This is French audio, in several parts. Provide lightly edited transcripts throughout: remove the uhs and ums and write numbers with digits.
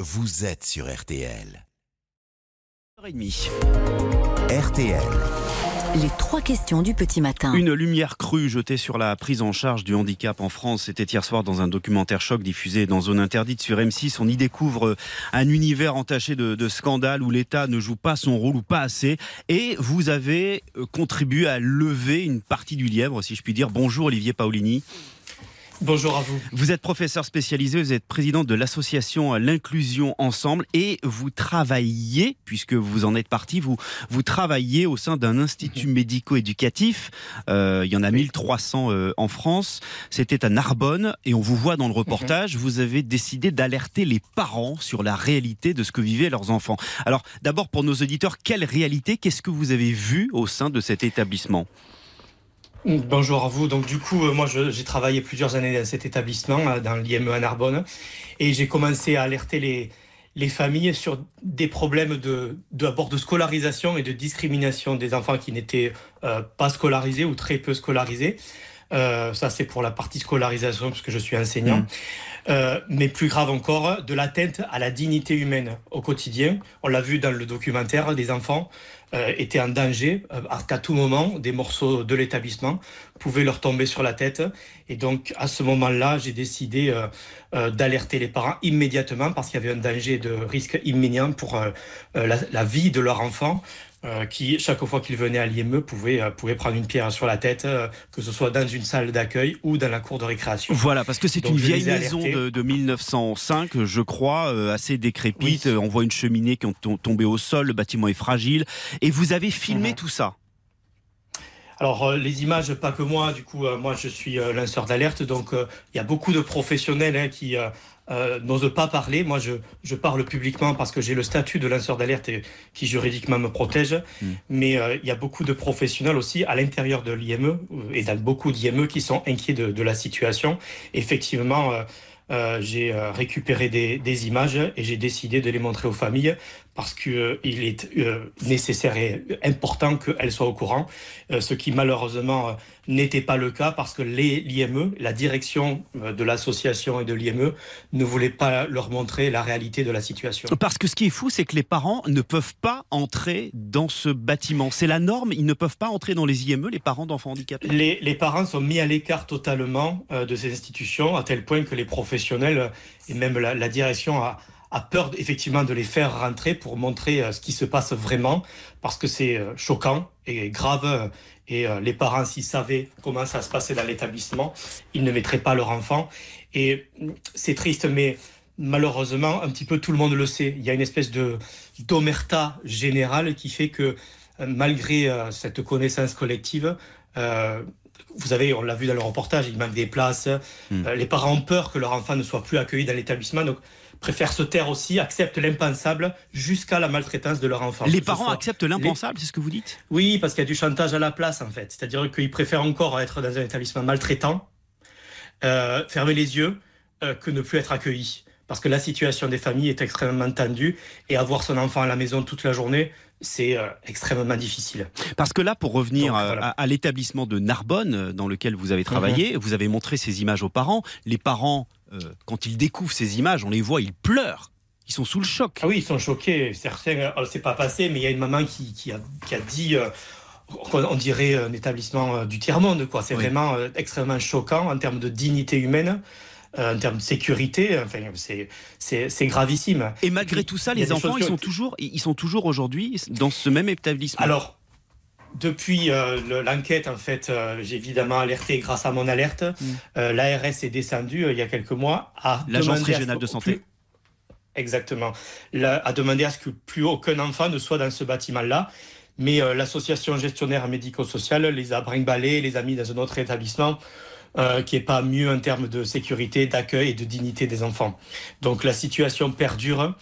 vous êtes sur RTL. 9h30. RTL. Les 3 questions du petit matin. Une lumière crue jetée sur la prise en charge du handicap en France. C'était hier soir dans un documentaire choc diffusé dans Zone Interdite sur M6. On y découvre un univers entaché de scandales où l'État ne joue pas son rôle ou pas assez. Et vous avez contribué à lever une partie du lièvre, si je puis dire. Bonjour Olivier Paolini. Bonjour à vous. Vous êtes professeur spécialisé, vous êtes président de l'association L'Inclusion Ensemble et vous travaillez, puisque vous en êtes parti, vous travaillez au sein d'un institut médico-éducatif. Il y en a 1300 en France. C'était à Narbonne et on vous voit dans le reportage. Vous avez décidé d'alerter les parents sur la réalité de ce que vivaient leurs enfants. Alors d'abord pour nos auditeurs, quelle réalité, qu'est-ce que vous avez vu au sein de cet établissement ? Bonjour à vous. Donc du coup, moi j'ai travaillé plusieurs années dans cet établissement, dans l'IME à Narbonne, et j'ai commencé à alerter les familles sur des problèmes d'abord de scolarisation et de discrimination des enfants qui n'étaient pas scolarisés ou très peu scolarisés. Ça c'est pour la partie scolarisation parce que je suis enseignant. Mais plus grave encore, de l'atteinte à la dignité humaine au quotidien. On l'a vu dans le documentaire, des enfants étaient en danger, qu'à tout moment, des morceaux de l'établissement pouvaient leur tomber sur la tête. Et donc, à ce moment-là, j'ai décidé d'alerter les parents immédiatement parce qu'il y avait un danger de risque imminent pour la vie de leur enfant. Qui, chaque fois qu'il venait à l'IME, pouvait prendre une pierre sur la tête, que ce soit dans une salle d'accueil ou dans la cour de récréation. Voilà, parce que c'est une vieille maison de 1905, je crois, assez décrépite. Oui. On voit une cheminée qui est tombée au sol, le bâtiment est fragile. Et vous avez filmé tout ça ? Alors, les images, pas que moi. Du coup, moi, je suis lanceur d'alerte. Donc, il y a beaucoup de professionnels qui n'osent pas parler. Moi, je parle publiquement parce que j'ai le statut de lanceur d'alerte qui juridiquement me protège. Mais il y a beaucoup de professionnels aussi à l'intérieur de l'IME et dans beaucoup d'IME qui sont inquiets de la situation. Effectivement, j'ai récupéré des images et j'ai décidé de les montrer aux familles parce qu'il est nécessaire et important qu'elles soient au courant, ce qui malheureusement n'était pas le cas parce que l'IME, la direction de l'association et de l'IME ne voulait pas leur montrer la réalité de la situation. Parce que ce qui est fou, c'est que les parents ne peuvent pas entrer dans ce bâtiment. C'est la norme, ils ne peuvent pas entrer dans les IME, les parents d'enfants handicapés. Les parents sont mis à l'écart totalement de ces institutions, à tel point que les professionnels et même la direction a peur effectivement de les faire rentrer pour montrer ce qui se passe vraiment, parce que c'est choquant et grave. Et les parents, s'ils savaient comment ça se passait dans l'établissement, ils ne mettraient pas leur enfant. Et c'est triste, mais malheureusement, un petit peu tout le monde le sait. Il y a une espèce d'omerta générale qui fait que malgré cette connaissance collective, vous savez, on l'a vu dans le reportage, il manque des places. Les parents ont peur que leur enfant ne soit plus accueilli dans l'établissement, donc préfèrent se taire aussi, acceptent l'impensable jusqu'à la maltraitance de leur enfant. Les parents acceptent l'impensable, c'est ce que vous dites ? Oui, parce qu'il y a du chantage à la place, en fait. C'est-à-dire qu'ils préfèrent encore être dans un établissement maltraitant, fermer les yeux, que ne plus être accueillis. Parce que la situation des familles est extrêmement tendue et avoir son enfant à la maison toute la journée, c'est extrêmement difficile. Parce que là, pour revenir à l'établissement de Narbonne, dans lequel vous avez travaillé, vous avez montré ces images aux parents. Les parents, quand ils découvrent ces images, on les voit, ils pleurent. Ils sont sous le choc. Ah oui, ils sont choqués. Certains, c'est pas passé, mais il y a une maman qui a dit... on dirait un établissement du tiers-monde, quoi. C'est vraiment extrêmement choquant en termes de dignité humaine. En termes de sécurité, enfin, c'est gravissime. Et malgré tout ça, les enfants, ils sont toujours aujourd'hui dans ce même établissement. Alors, depuis l'enquête, en fait, j'ai évidemment alerté grâce à mon alerte. L'ARS est descendue il y a quelques mois à l'Agence régionale de santé. Exactement. À demander à ce que plus aucun enfant ne soit dans ce bâtiment-là. Mais l'association gestionnaire médico-sociale les a brinque-ballés, les a mis dans un autre établissement. Qui n'est pas mieux en termes de sécurité, d'accueil et de dignité des enfants. Donc la situation perdure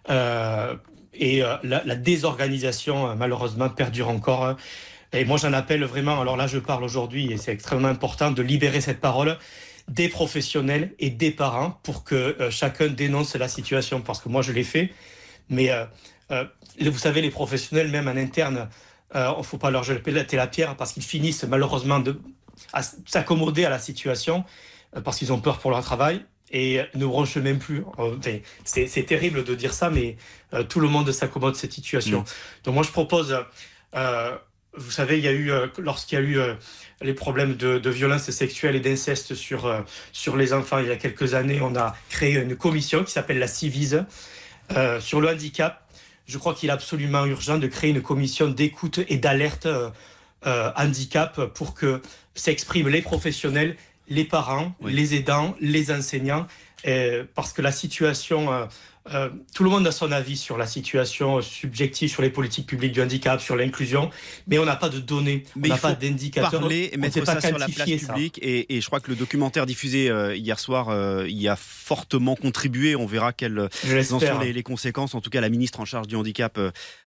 et la désorganisation malheureusement perdure encore. Et moi j'en appelle vraiment, alors là je parle aujourd'hui et c'est extrêmement important de libérer cette parole des professionnels et des parents pour que chacun dénonce la situation, parce que moi je l'ai fait, mais vous savez les professionnels même en interne, il ne faut pas leur jeter la pierre parce qu'ils finissent malheureusement à s'accommoder à la situation parce qu'ils ont peur pour leur travail. et ne bronche même plus. C'est terrible de dire ça, mais tout le monde s'accommode de cette situation. Donc moi, je propose... vous savez, lorsqu'il y a eu les problèmes de violence sexuelle et d'inceste sur les enfants il y a quelques années, on a créé une commission qui s'appelle la Civise sur le handicap. Je crois qu'il est absolument urgent de créer une commission d'écoute et d'alerte handicap pour que s'expriment les professionnels, les parents, les aidants, les enseignants, parce que la situation... tout le monde a son avis sur la situation subjective, sur les politiques publiques du handicap, sur l'inclusion, mais on n'a pas de données, on n'a pas d'indicateurs. Parler et mettre ça sur la place publique, et je crois que le documentaire diffusé hier soir y a fortement contribué. On verra quelles en sont les conséquences. En tout cas, la ministre en charge du handicap